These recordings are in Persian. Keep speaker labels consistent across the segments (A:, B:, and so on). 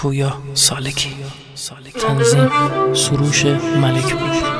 A: پویا سالکی. تنظیم سروش ملکپور.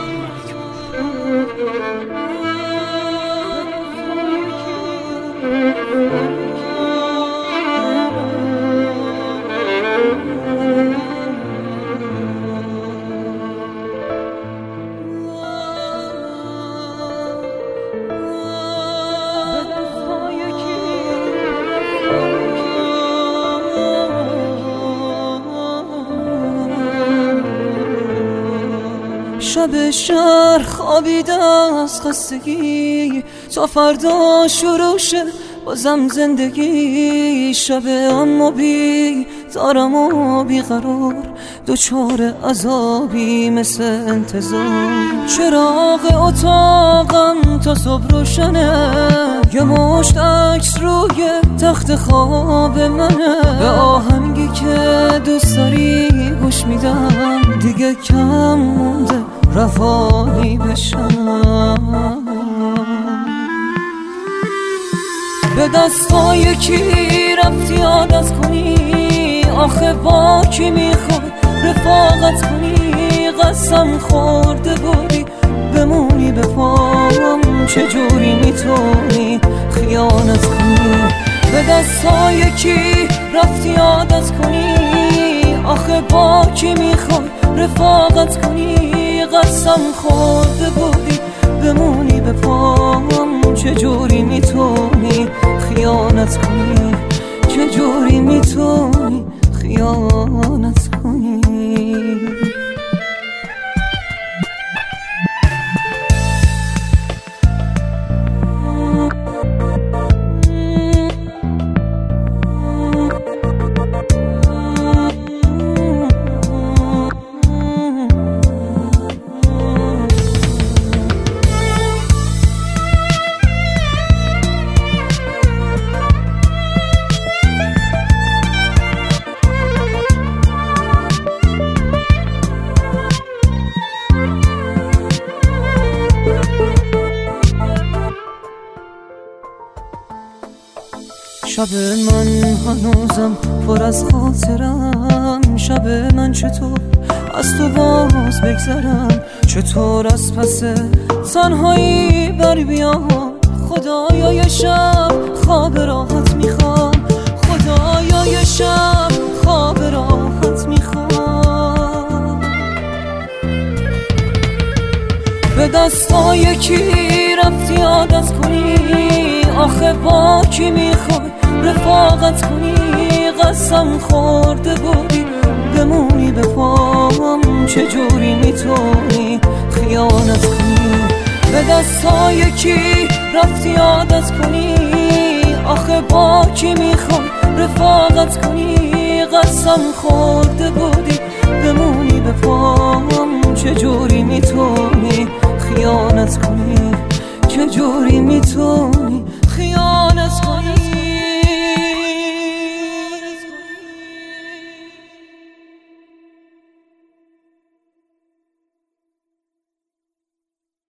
B: شب شهر خوابیده از خستگی تا فردا شروع شه بازم زندگی. شب اما بی دارم و بیقرار دوچار عذابی مثل انتظار. چراغ اتاقم تا صبح روشنه، یه مشت عکس روی تخت خواب منه. به آهنگی که دوست داری گوش میدم، دیگه کم مونده روانی بشم. به دستای کی رفتی عادت کنی؟ آخه با کی میخوای رفاقت کنی؟ قسم خورده بودی بمونی به پام، چجوری میتونی خیانت کنی؟ به دستای کی رفتی عادت کنی؟ آخه با کی میخوای رفاقت کنی؟ قسم خورده بودی بمونی به پام، چجوری میتونی خیانت کنی؟ چجوری میتونی خیانت کنی؟ شب من هنوزم پر از خاطرم. شب من چطور از تو باز بگذرم؟ چطور از پس تنهایی بر بیام؟ خدایا یه شب خواب راحت میخوام، خدایا یه شب خواب راحت میخوام. به دستای کی رفتی عادت کنی؟ آخه با کی میخوای رفاقت کنی؟ قسم خورده بودی بمونی به پام، چجوری میتونی خیانت کنی؟ به دستای کی رفتی عادت کنی؟ آخه با کی میخوای رفاقت کنی؟ قسم خورده بودی